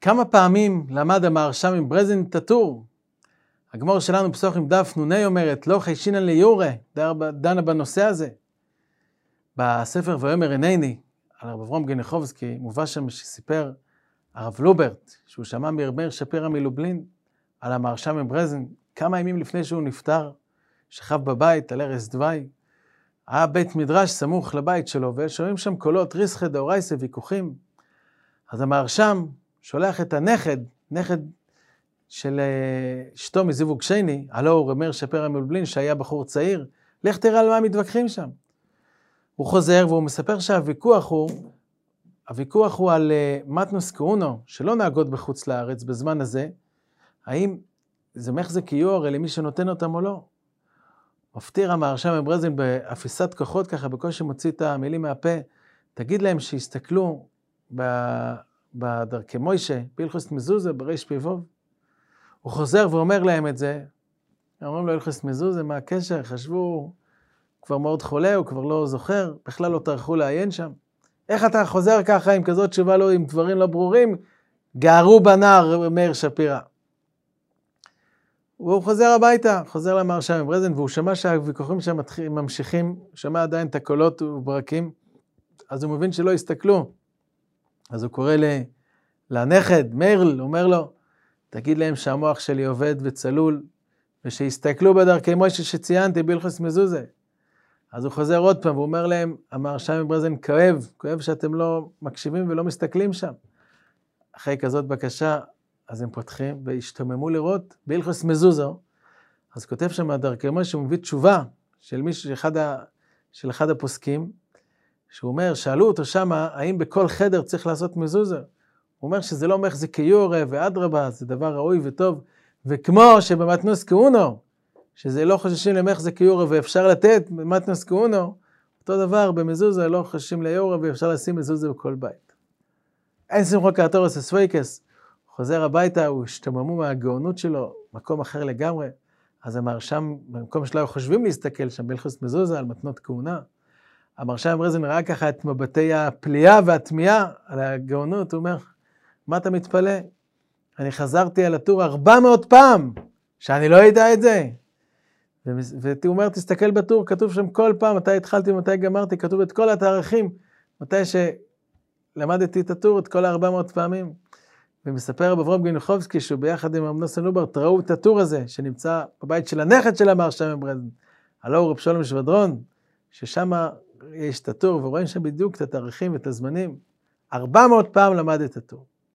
כמה פעמים למד המהרש"ם מברזין את הטור? הגמור שלנו פסוחים דף נוני אומרת, לא חיישינן ליורה, דנה בנושא הזה. בספר ויאמר הנני, על הרב אברהם גניחובסקי, מובא שם שסיפר הרב לוברט, שהוא שמע מאיר שפירא מלובלין, על המהרש"ם מברזין, כמה ימים לפני שהוא נפטר, שכב בבית על ערש דווי, היה בית מדרש סמוך לבית שלו, ושומעים שם קולות ריסחא דאורייסא ויכוחים. אז המהרש"ם שולח את הנכד, נכד של אשתו מזיווג שני, הלא הוא רב מאיר שפירא מלובלין, שהיה בחור צעיר, לך תראה על מה מתווכחים שם. הוא חוזר והוא מספר שהוויכוח הוא על מתנוס כהונו, שלא נהגות בחוץ לארץ בזמן הזה, האם זה מחזק קיור למי שנותן אותם או לא. מפטיר המהרש"ם מברזין באפיסת כוחות, ככה בקושי מוציא את המילים מהפה, תגיד להם שיסתכלו בדרכי מוישה, בהלכות מזוזה, בריש פיבוב. הוא חוזר ואומר להם את זה, אומרים לו הלכות מזוזה, מה הקשר? חשבו, כבר מאוד חולה, הוא כבר לא זוכר, בכלל לא טרחו לעיין שם. איך אתה חוזר ככה עם כזאת תשובה לו, עם דברים לא ברורים? גערו בנער מאיר שפירא. והוא חוזר הביתה, חוזר למהרש"ם מברזין, והוא שמע שהוויכוחים שם ממשיכים, שמע עדיין את הקולות וברקים, אז הוא מבין שלא הסתכלו. אז הוא קורא לנכד, מאיר, אומר לו, תגיד להם שהמוח שלי עובד וצלול, ושיסתכלו בדרכי מוישה שציינתי בהלכות מזוזה. אז הוא חוזר עוד פעם, והוא אומר להם, המהרש"ם מברזין כואב שאתם לא מקשיבים ולא מסתכלים שם. אחרי כזאת בקשה, אז הם פותחים והשתוממו לראות בהלכות מזוזו. אז כותב שם דרכי מוישה, שהוא מביא תשובה של מישהו, של אחד הפוסקים, שהוא אומר, שאלו אותו שמה, האם בכל חדר צריך לעשות מזוזה? הוא אומר שזה לא מחזיק קיורה ואדרבה, זה דבר ראוי וטוב, וכמו שבמתנוס כהונו, שזה לא חוששים למחזק קיורה ואפשר לתת במתנוס כהונו, אותו דבר במזוזה לא חוששים ליורה ואפשר לשים מזוזה בכל בית. אין שמחו קרטורס וסוויקס, חוזר הביתה, הוא השתוממו מהגאונות שלו, מקום אחר לגמרי, אז המהרש"ם, במקום שלו חושבים להסתכל שם בהלכות מזוזה על מתנות כהונה, המהרש"ם מברזין ראה ככה את מבטי הפליאה והתמיהה על הגאונות, הוא אומר, מה אתה מתפלא? אני חזרתי על הטור 400 פעם, שאני לא ידע את זה. והוא אומר, תסתכל בטור, כתוב שם כל פעם, מתי התחלתי ומתי גמרתי, כתוב את כל התאריכים, מתי שלמדתי את הטור, את כל 400 פעמים. ומספר רב אברהם גניחובסקי, שהוא ביחד עם רב נוסן לוברט, ראו את הטור הזה, שנמצא בבית של הנכד של המהרש"ם מברזין, הלא הוא רב שלום שבדרון, ששם יש את הטור, ורואים שם בדיוק את התאריכים ואת הזמנים. 400 פעם למד את הטור.